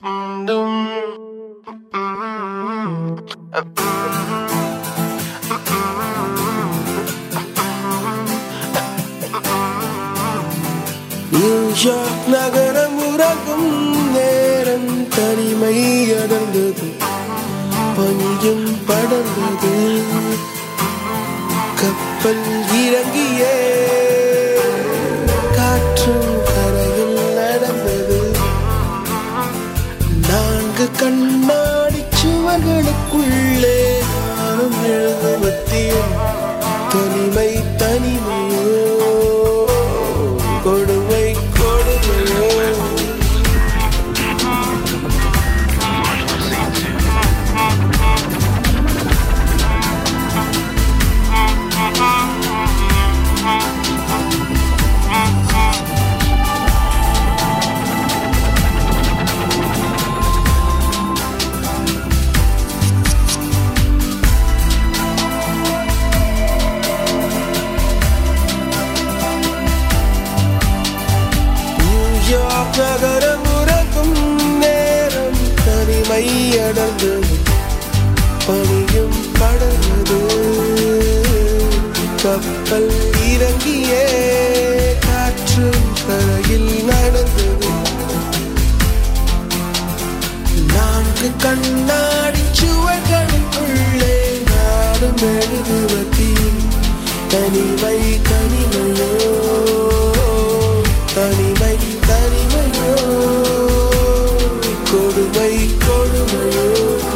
New York நகரம் உறங்கும் நேரம் தனிமை அடர்ந்தது, பனியும் படர்ந்தது. கப்பல் இறங்கியே காற்றும் கரையில் நடந்தது. 4 கண்ணாடி சுவர்களுக்குள்ளே நானும் எழுதுவத்தியும் தனிமை தனிமையோ கொடுமை கொடுமையோ. நகரம் உறங்கும் நேரம் தனிமை அடர்ந்தது, பனியும் படர்ந்தது. கப்பல் இறங்கியே காற்று கரையில் நடந்தது. 4 கண்ணாடி சுவர்களுக்குள்ளே நாடும் எழுதுவதி தனிமை தனிமையோ தனிமை தனிமையோ கொடுமை கொடுமையோ.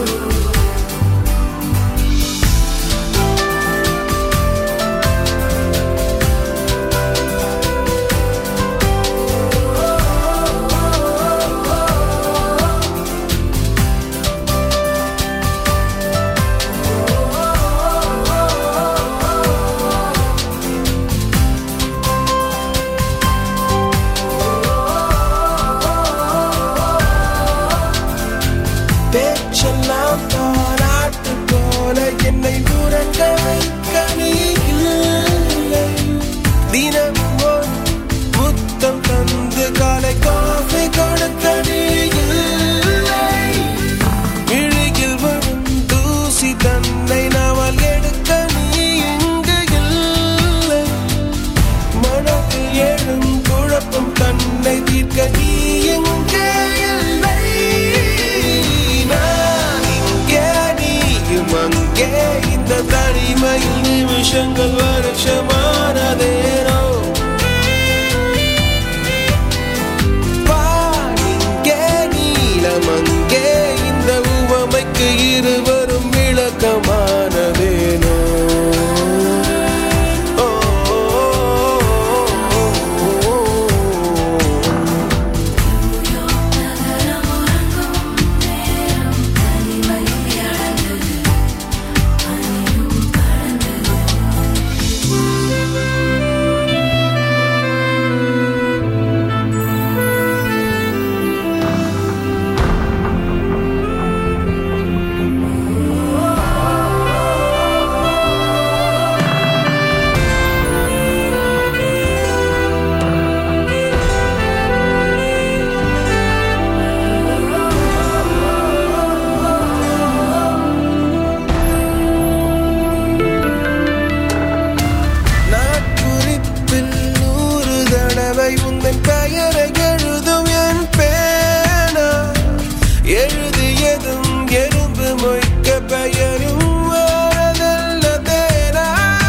பேச்செல்லாம் தாராட்டு போல என்னை உறங்க வைக்க நீ இல்லை. தினமும் ஒரு முத்தம் தந்து காலை காஃபி கொடுக்க நீ இல்லை. இழுகில் வரும் தூசி தன்னை நாவல் எடுக்க நீ இங்கு இல்லை. மனதில் எழும் குழப்பம் தன்னை தீர்க்க நீ எங்கே இல்லை. அங்கே இந்த தனிமையில் நிமிஷங்கள் வருஷமானதேனோ. இங்கே நீளம் அங்கே இந்த உவமைக்கு இருவரும் விளக்கமானதேனோ. உந்தன் பெயரை எழுதும் என் பேனா, எழுதியதும் எறும்பு மொய்க்க பெயரும் வரதல்ல தேனா.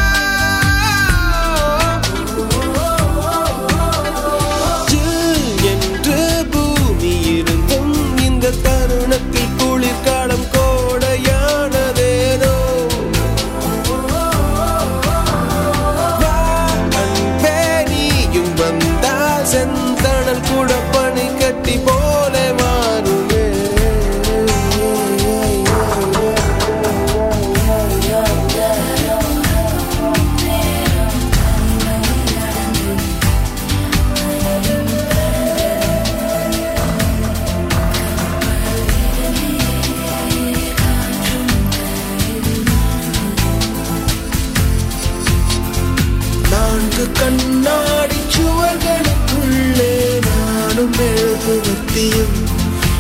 என்று பூமி இருந்தும் இந்த தருணத்தில் குளிர்காலம் கோடையானதேனோ. செந்தணல் கூட பனி கட்டி போல மாறுமே.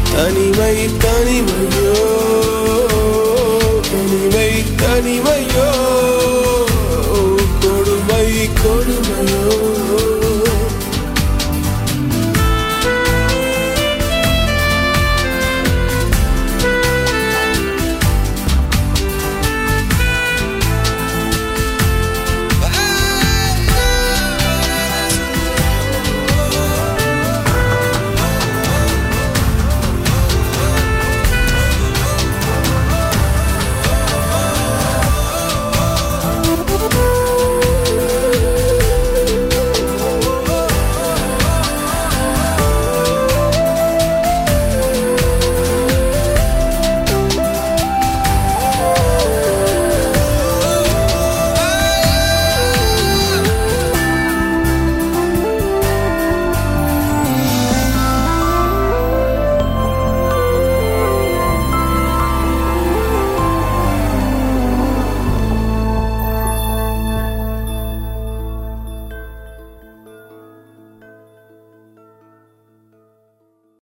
தனிமை தனிமையோ தனிமை தனிமையோ